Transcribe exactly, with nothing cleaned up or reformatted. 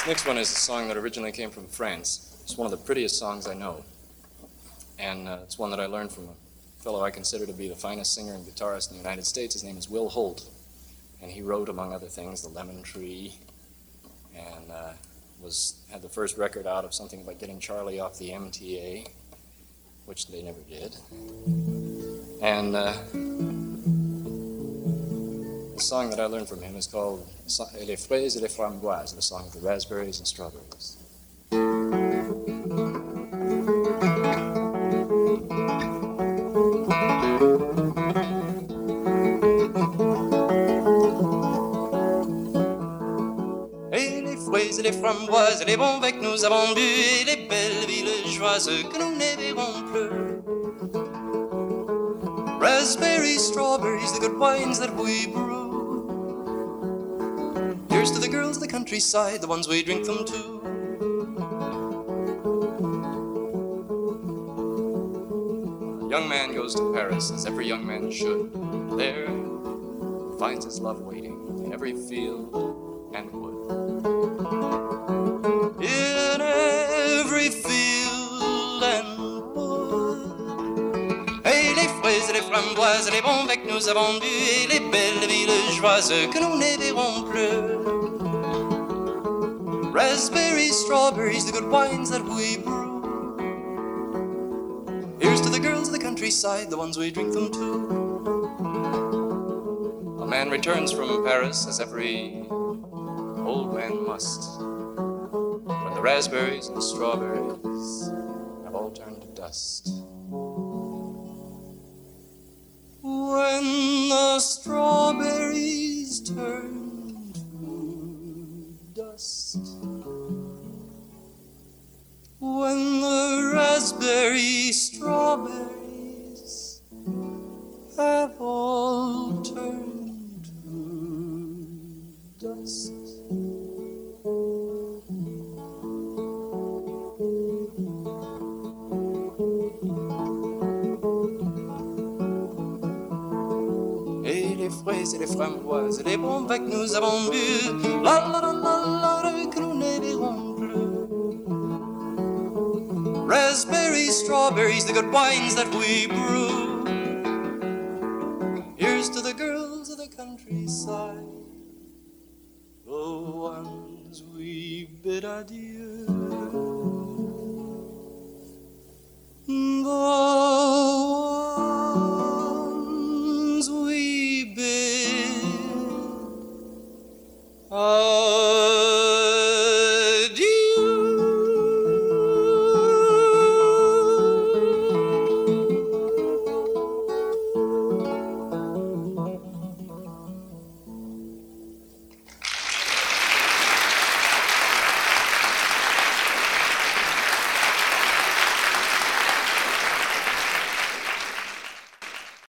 Next one is a song that originally came from France. It's one of the prettiest songs I know. And uh, it's one that I learned from a fellow I consider to be the finest singer and guitarist in the United States. His name is Will Holt. And he wrote, among other things, The Lemon Tree, and uh, was had the first record out of something about getting Charlie off the M T A, which they never did. And uh, the song that I learned from him is called Les Fraises et les Framboises, the song of the raspberries and strawberries. Et les fraises et les framboises, et les bons becs nous avons bu, et les belles villageoises que nous ne verrons plus. Raspberries, strawberries, the good wines that we brew. Here's to the girls of the countryside, the ones we drink them to. A young man goes to Paris, as every young man should. There he finds his love waiting in every field and wood. In every field and wood. Et les fraises et les framboises, les bons becs nous avons bu, et les belles villageoises que nous ne verrons plus. Raspberries, strawberries, the good wines that we brew. Here's to the girls of the countryside, the ones we drink them to. A man returns from Paris, as every old man must, when the raspberries and strawberries have all turned to dust. When the strawberries turn to dust. When the raspberry strawberries have all turned to dust. Et les fraises et les framboises et les bons becs nous avons bu, la la la la la que nous ne verrons plus. Raspberries, strawberries, the good wines that we brew. Here's to the girls of the countryside, the ones we bid adieu. The